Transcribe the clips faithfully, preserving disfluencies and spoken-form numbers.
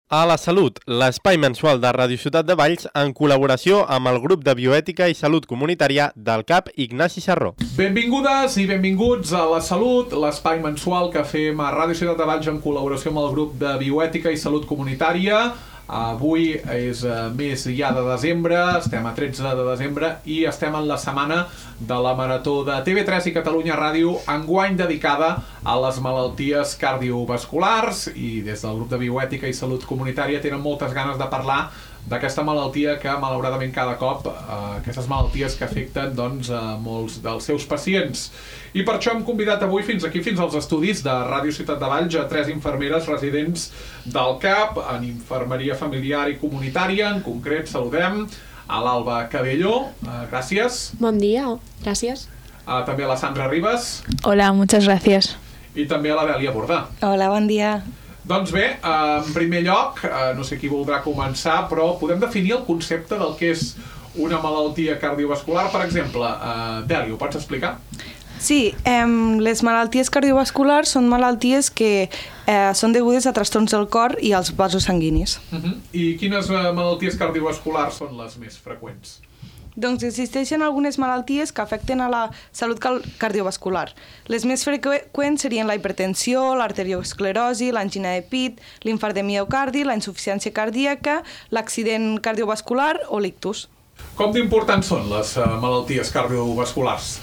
A la Salut, l'espai mensual de Ràdio Ciutat de Valls en col·laboració amb el grup de bioètica i salut comunitària del C A P Ignasi Sarró. Benvingudes i benvinguts a La Salut, l'espai mensual que fem a Ràdio Ciutat de Valls en col·laboració amb el grup de bioètica i salut comunitària. Avui és mes ja de desembre, estem a tretze de desembre i estem en la setmana de la Marató de T V tres i Catalunya Ràdio, enguany dedicada a les malalties cardiovasculars, i des del grup de bioètica i salut comunitària tenen moltes ganes de parlar d'aquesta malaltia que malauradament cada cop, eh, aquestes malalties que afecten doncs, a molts dels seus pacients. I per això hem convidat avui fins aquí, fins als estudis de Ràdio Ciutat de Valls, a tres infermeres residents del C A P en infermeria familiar i comunitària. En concret saludem a l'Alba Cabello, eh, gràcies. Bon dia, gràcies. Eh, també a la Sandra Ribas. Hola, muchas gracias. I també a la Dèlia Bordà. Hola, bon dia. Doncs bé, en primer lloc, no sé qui voldrà començar, però podem definir el concepte del que és una malaltia cardiovascular, per exemple. Dèlia, ho pots explicar? Sí, eh, les malalties cardiovasculars són malalties que eh, són degudes a trastorns del cor i als vasos sanguinis. Uh-huh. I quines malalties cardiovasculars són les més freqüents? Doncs existeixen algunes malalties que afecten a la salut cardiovascular. Les més freqüents serien la hipertensió, l'arteriosclerosi, l'angina de pit, l'infart de miocardi, la insuficiència cardíaca, l'accident cardiovascular o l'ictus. Com d'importants són les uh, malalties cardiovasculars?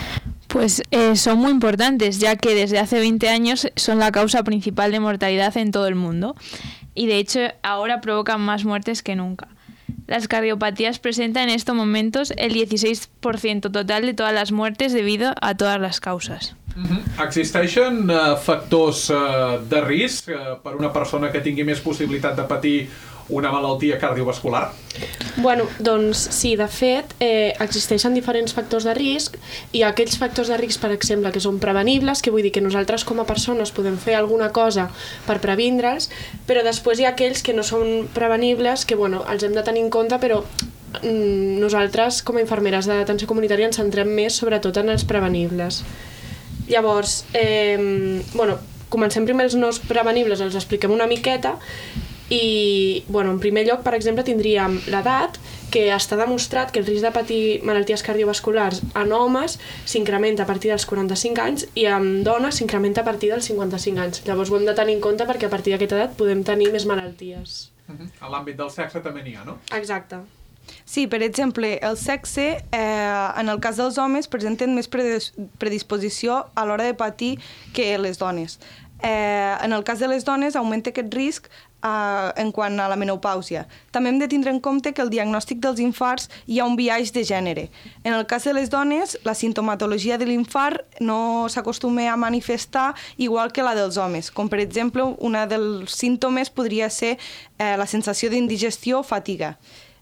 Pues eh, son muy importantes, ya que desde hace veinte años son la causa principal de mortalidad en todo el mundo y de hecho ahora provocan más muertes que nunca. Las cardiopatías presentan en estos momentos el dieciséis por ciento total de todas las muertes debido a todas las causas. Uh-huh. Existeixen uh, factors uh, de risc uh, per una persona que tingui més possibilitat de patir una malaltia cardiovascular? Bueno, doncs sí, de fet, eh, existeixen diferents factors de risc i aquells factors de risc, per exemple, que són prevenibles, que vull dir que nosaltres com a persones podem fer alguna cosa per previndre'ls, però després hi ha aquells que no són prevenibles, que bueno, els hem de tenir en compte, però mm, nosaltres com a infermeres d'atenció comunitària ens centrem més sobretot en els prevenibles. Llavors, eh, bueno, comencem primer els no prevenibles, els expliquem una miqueta. I, bueno, en primer lloc, per exemple, tindríem l'edat, que està demostrat que el risc de patir malalties cardiovasculars en homes s'incrementa a partir dels quaranta-cinc anys i en dones s'incrementa a partir dels cinquanta-cinc anys. Llavors ho hem de tenir en compte perquè a partir d'aquesta edat podem tenir més malalties. Uh-huh. A l'àmbit del sexe també n'hi ha, no? Exacte. Sí, per exemple, el sexe, eh, en el cas dels homes, presenten més predisposició a l'hora de patir que les dones. Eh, en el cas de les dones augmenta aquest risc eh, en quant a la menopàusia. També hem de tindre en compte que el diagnòstic dels infarts hi ha un biaix de gènere. En el cas de les dones, la sintomatologia de l'infart no s'acostuma a manifestar igual que la dels homes, com per exemple, un dels símptomes podria ser eh, la sensació d'indigestió o fatiga.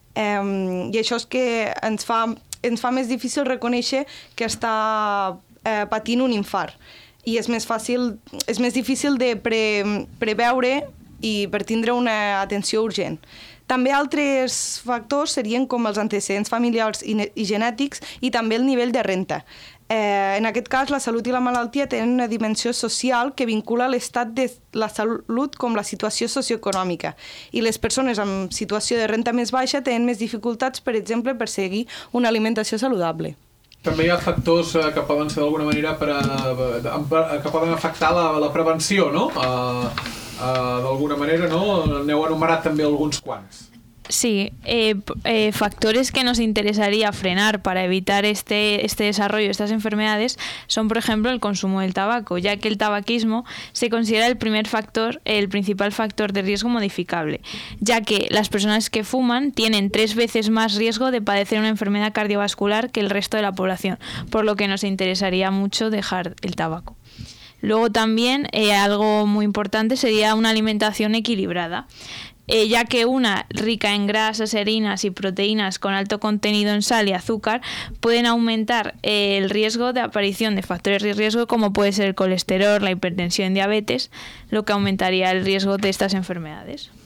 Eh, I això és que ens fa, ens fa més difícil reconèixer que està eh, patint un infart. I és més fàcil, és més difícil de pre, preveure i per tindre una atenció urgent. També altres factors serien com els antecedents familiars i, i genètics i també el nivell de renta. Eh, en aquest cas, la salut i la malaltia tenen una dimensió social que vincula l'estat de la salut com la situació socioeconòmica. I les persones amb situació de renta més baixa tenen més dificultats, per exemple, per seguir una alimentació saludable. També hi ha factors eh, que poden ser d'alguna manera per, eh, que poden afectar la, la prevenció, no? Eh, eh, d'alguna manera, no? N'heu enumerat també alguns quants. Sí, eh, eh, factores que nos interesaría frenar para evitar este, este desarrollo de estas enfermedades son, por ejemplo, el consumo del tabaco, ya que el tabaquismo se considera el primer factor, el principal factor de riesgo modificable, ya que las personas que fuman tienen tres veces más riesgo de padecer una enfermedad cardiovascular que el resto de la población, por lo que nos interesaría mucho dejar el tabaco. Luego también eh, algo muy importante sería una alimentación equilibrada. Eh, ya que una rica en grasas, harinas y proteínas con alto contenido en sal y azúcar pueden aumentar eh, el riesgo de aparición de factores de riesgo como puede ser el colesterol, la hipertensión y diabetes, lo que aumentaría el riesgo de estas enfermedades.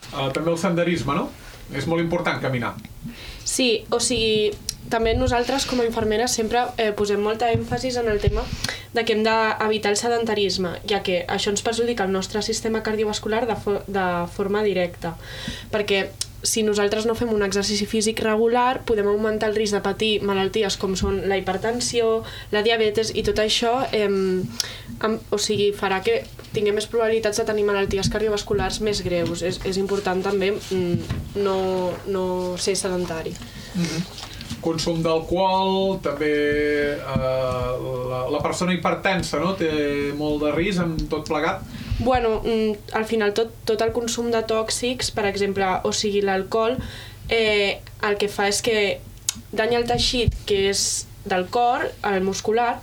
Uh, també el senderisme, no? És molt important caminar. Sí, o sigui, també nosaltres com a infermeres sempre eh, posem molta èmfasis en el tema de que hem d'evitar el sedentarisme, ja que això ens perjudica el nostre sistema cardiovascular de, fo de forma directa, perquè si nosaltres no fem un exercici físic regular podem augmentar el risc de patir malalties com són la hipertensió, la diabetes, i tot això eh, amb, o sigui, farà que tinguem més probabilitats de tenir malalties cardiovasculars més greus. És, és important també mm, no, no ser sedentari. Mm-hmm. Consum d'alcohol, també eh, la, la persona hipertensa, no? Té molt de risc amb tot plegat? Bueno, al final tot, tot el consum de tòxics, per exemple, o sigui l'alcohol, eh, el que fa és que danya el teixit que és del cor, el muscular,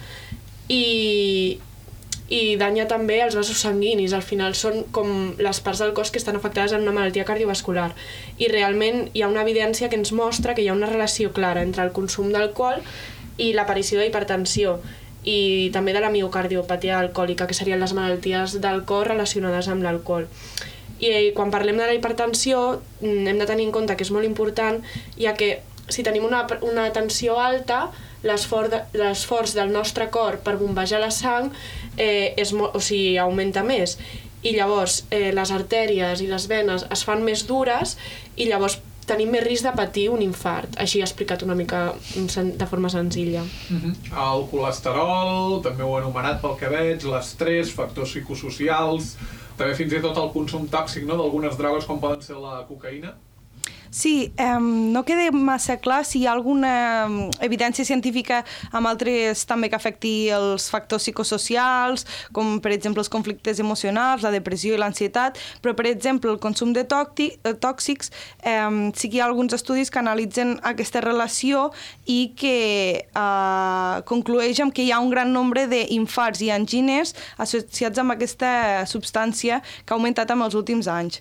i, i danya també els vasos sanguinis. Al final són com les parts del cos que estan afectades en una malaltia cardiovascular. I realment hi ha una evidència que ens mostra que hi ha una relació clara entre el consum d'alcohol i l'aparició d'hipertensió, i també de la miocardiopatia alcohòlica, que serien les malalties del cor relacionades amb l'alcohol. I quan parlem de la hipertensió hem de tenir en compte que és molt important, ja que si tenim una, una tensió alta, l'esforç del nostre cor per bombejar la sang eh, és molt, o sigui, augmenta més, i llavors eh, les artèries i les venes es fan més dures i llavors tenim més risc de patir un infart. Així he explicat una mica de forma senzilla. Mm-hmm. El colesterol, també ho he anomenat pel que veig, l'estrès, factors psicosocials, també fins i tot el consum tòxic, no?, d'algunes drogues com poden ser la cocaïna. Sí, eh, no queda massa clar si hi ha alguna evidència científica amb altres també que afecti els factors psicosocials, com per exemple els conflictes emocionals, la depressió i l'ansietat, però per exemple el consum de tòxics, eh, sí que hi ha alguns estudis que analitzen aquesta relació i que eh, conclueix amb que hi ha un gran nombre d'infarts i angines associats amb aquesta substància que ha augmentat en els últims anys.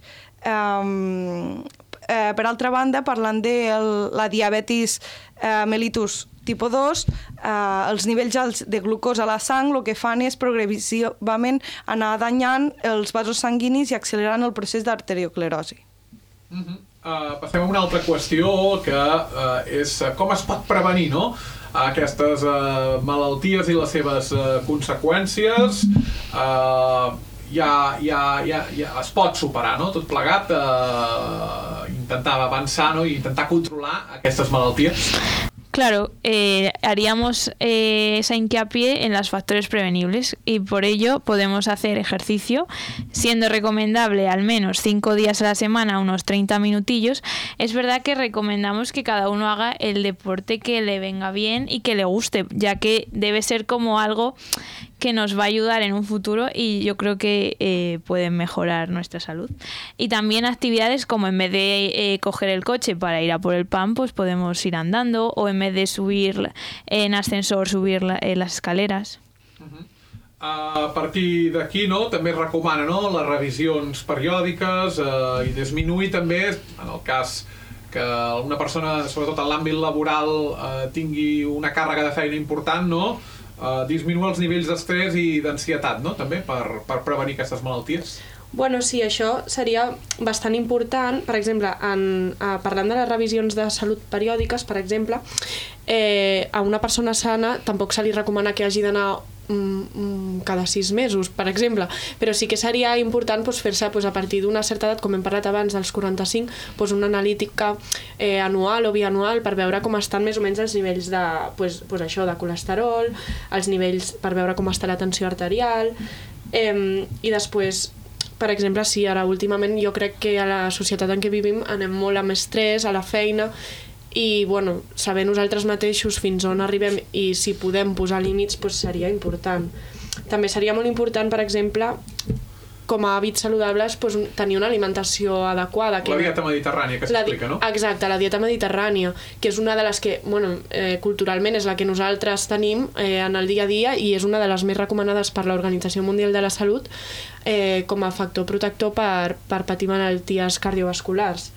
Eh, Eh, per altra banda, parlant de el, la diabetis eh, mellitus tipus dos, eh, els nivells alts de glucosa a la sang el que fan és progressivament anar danyant els vasos sanguinis i accelerant el procés d'arteriosclerosi. Mm-hmm. uh, passem a una altra qüestió, que uh, és com es pot prevenir, no?, aquestes uh, malalties i les seves uh, conseqüències. Uh, Ja, ja, ja, ja es pot superar, no?, tot plegat, eh, intentar avançar, no?, i intentar controlar aquestes malalties. Claro, eh, haríamos eh, esa hincapié en los factores prevenibles y por ello podemos hacer ejercicio, siendo recomendable al menos cinco días a la semana, unos treinta minutillos. Es verdad que recomendamos que cada uno haga el deporte que le venga bien y que le guste, ya que debe ser como algo que nos va a ayudar en un futuro y yo creo que eh, pueden mejorar nuestra salud. Y también actividades como en vez de eh, coger el coche para ir a por el pan, pues podemos ir andando, o en vez de subir en ascensor, subir la, eh, las escaleras. Uh-huh. A partir d'aquí, no?, també es recomana, no?, les revisions periòdiques eh, i disminuir també, en el cas que alguna persona, sobretot en l'àmbit laboral, eh, tingui una càrrega de feina important, no?, Uh, disminuir els nivells d'estrès i d'ansietat, no?, també, per, per prevenir aquestes malalties. Bueno, sí, això seria bastant important. Per exemple, en, eh, parlant de les revisions de salut periòdiques, per exemple, eh, a una persona sana tampoc se li recomana que hagi d'anar mm, cada sis mesos, per exemple, però sí que seria important pues, fer-se pues, a partir d'una certa edat, com hem parlat abans, dels quaranta-cinc, pues, una analítica eh, anual o bianual per veure com estan més o menys els nivells de, pues, pues, això, de colesterol, els nivells per veure com està la tensió arterial, eh, i després, per exemple, sí, ara últimament jo crec que a la societat en què vivim anem molt amb estrès, a la feina, i bueno, saber nosaltres mateixos fins on arribem i si podem posar límits pues, seria important. També seria molt important, per exemple, com a hàbits saludables, pues, tenir una alimentació adequada. Que la dieta mediterrània que s'explica, no? Exacte, la dieta mediterrània, que és una de les que, bueno, eh, culturalment és la que nosaltres tenim eh, en el dia a dia i és una de les més recomanades per l'Organització Mundial de la Salut eh, com a factor protector per, per patir malalties cardiovasculars.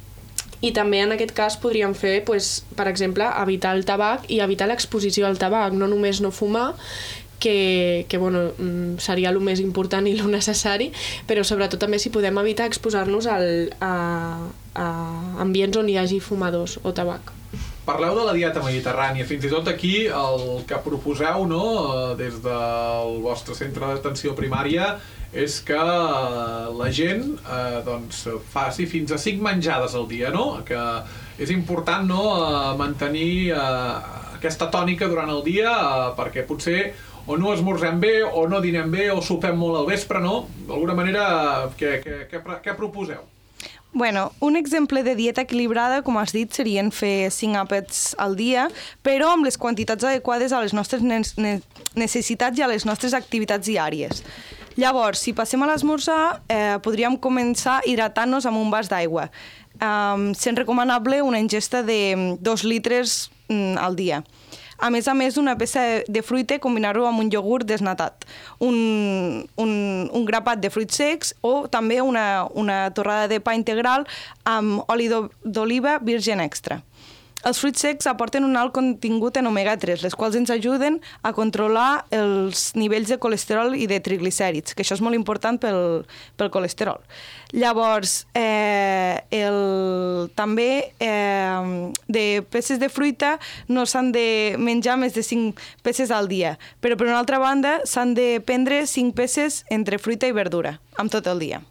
I també en aquest cas podríem fer, pues, per exemple, evitar el tabac i evitar l'exposició al tabac, no només no fumar, que, que bueno, seria el més important i el necessari, però sobretot també si podem evitar exposar-nos al, a, a ambients on hi hagi fumadors o tabac. Parleu de la dieta mediterrània, fins i tot aquí el que proposeu, no, des del vostre centre d'atenció primària és que la gent eh, doncs, faci fins a cinc menjades al dia, no? Que és important, no, mantenir eh, aquesta tònica durant el dia eh, perquè potser o no esmorzem bé, o no dinem bé, o sopem molt al vespre, no? D'alguna manera, què, què, què, què proposeu? Bueno, un exemple de dieta equilibrada, com has dit, serien fer cinc àpats al dia, però amb les quantitats adequades a les nostres ne necessitats i a les nostres activitats diàries. Llavors, si passem a l'esmorzar, eh, podríem començar hidratant-nos amb un vas d'aigua. Um, sent recomanable una ingesta de dos litres mm, al dia. A més a més, una peça de fruita, combinar-ho amb un iogurt desnatat, un, un, un grapat de fruits secs o també una, una torrada de pa integral amb oli d'oliva virgin extra. Els fruits secs aporten un alt contingut en omega tres, les quals ens ajuden a controlar els nivells de colesterol i de triglicèrids, que això és molt important pel, pel colesterol. Llavors, eh, el, també eh, de peces de fruita no s'han de menjar més de cinc peces al dia, però per una altra banda s'han de prendre cinc peces entre fruita i verdura, amb tot el dia.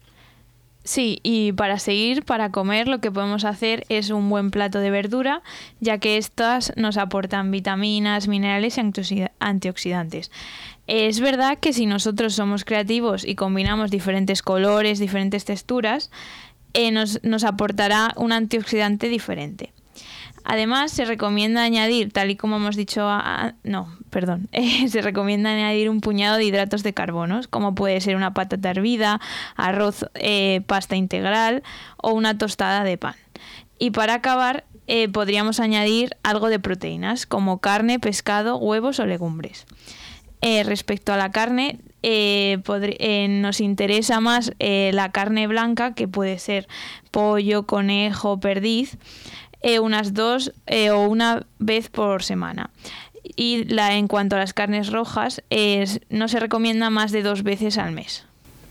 Sí, y para seguir, para comer, lo que podemos hacer es un buen plato de verdura, ya que estas nos aportan vitaminas, minerales y antioxidantes. Es verdad que si nosotros somos creativos y combinamos diferentes colores, diferentes texturas, eh, nos, nos aportará un antioxidante diferente. Además, se recomienda añadir, tal y como hemos dicho, a, no, perdón, eh, se recomienda añadir un puñado de hidratos de carbono, como puede ser una patata hervida, arroz, eh, pasta integral o una tostada de pan. Y para acabar, eh, podríamos añadir algo de proteínas, como carne, pescado, huevos o legumbres. Eh, respecto a la carne, eh, eh, nos interesa más eh, la carne blanca, que puede ser pollo, conejo, perdiz, Eh, unas dos eh, o una vez por semana. Y la, en cuanto a las carnes rojas, eh, no se recomienda más de dos veces al mes.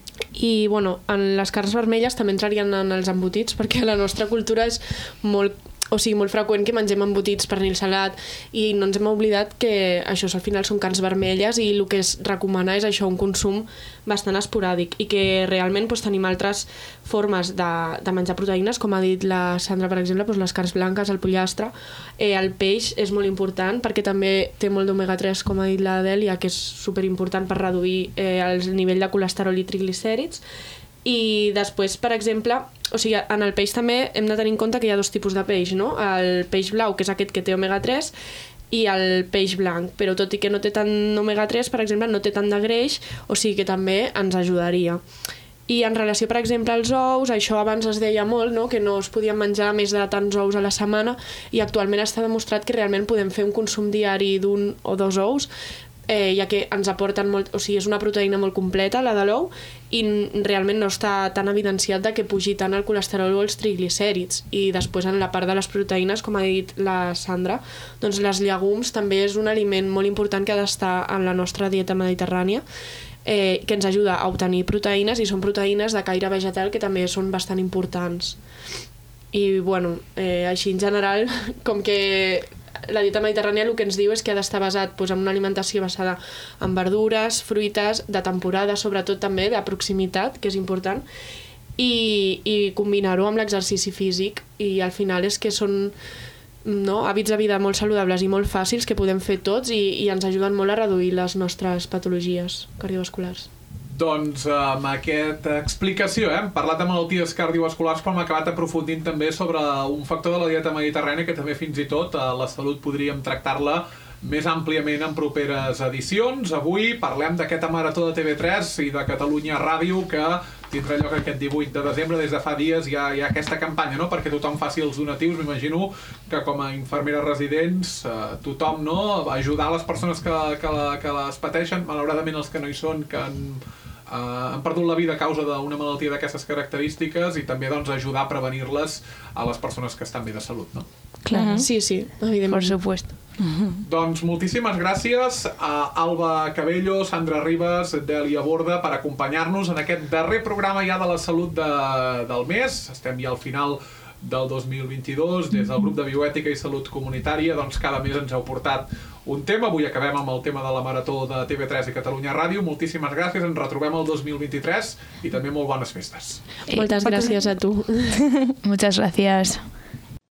I bueno, en les carns vermelles també entrarien en els embotits, perquè la nostra cultura és molt, o sigui, molt freqüent que mengem embotits, pernil salat, i no ens hem oblidat que això al final són carns vermelles i el que es recomana és això, un consum bastant esporàdic, i que realment doncs, tenim altres formes de, de menjar proteïnes, com ha dit la Sandra, per exemple, doncs, les carns blanques, el pollastre, eh, el peix és molt important perquè també té molt d'omega tres, com ha dit la Dèlia, que és superimportant per reduir eh, el nivell de colesterol i triglicèrids. I després, per exemple, o sigui, en el peix també hem de tenir en compte que hi ha dos tipus de peix, no? El peix blau, que és aquest que té omega tres, i el peix blanc, però tot i que no té tant omega tres, per exemple, no té tant de greix, o sigui que també ens ajudaria. I en relació, per exemple, als ous, això abans es deia molt, no? Que no es podien menjar més de tants ous a la setmana, i actualment està demostrat que realment podem fer un consum diari d'un o dos ous, Eh, ja que ens aporten molt, o sigui, és una proteïna molt completa, la de l'ou, i realment no està tan evidenciat de que pugi tant el colesterol o els triglicèrids. I després, en la part de les proteïnes, com ha dit la Sandra, doncs les llegums també és un aliment molt important que ha d'estar en la nostra dieta mediterrània, eh, que ens ajuda a obtenir proteïnes, i són proteïnes de caire vegetal que també són bastant importants. I, bueno, eh, així en general, com que la dieta mediterrània el que ens diu és que ha d'estar basat doncs, en una alimentació basada en verdures, fruites, de temporada, sobretot també de proximitat, que és important, i, i combinar-ho amb l'exercici físic, i al final és que són no, hàbits de vida molt saludables i molt fàcils que podem fer tots i, i ens ajuden molt a reduir les nostres patologies cardiovasculars. Doncs amb aquesta explicació, eh? Hem parlat de malalties cardiovasculars, però hem acabat aprofundint també sobre un factor de la dieta mediterrània que també fins i tot a la salut podríem tractar-la més àmpliament en properes edicions. Avui parlem d'aquesta marató de T V tres i de Catalunya Ràdio que tindrà lloc aquest divuit de desembre. Des de fa dies hi ha, hi ha aquesta campanya, no?, perquè tothom faci els donatius. M'imagino que com a infermeres residents eh, tothom, no?, ajudar les persones que, que, que les pateixen, malauradament els que no hi són, que han, eh, han perdut la vida a causa d'una malaltia d'aquestes característiques, i també doncs, ajudar a prevenir-les a les persones que estan bé de salut, no? Clar, sí, sí, evidentment. Por supuesto. Mm-hmm. Doncs moltíssimes gràcies a Alba Cabello, Sandra Ribas, Dèlia Borda per acompanyar-nos en aquest darrer programa ja de la salut de, del mes. Estem ja al final del dos mil vint-i-dos. Des del grup de Bioètica i Salut Comunitària, doncs cada mes ens heu portat un tema. Avui acabem amb el tema de la Marató de T V tres i Catalunya Ràdio. Moltíssimes gràcies, ens retrobem el dos mil vint-i-tres i també molt bones festes. Moltes gràcies a tu. Muchas gracias.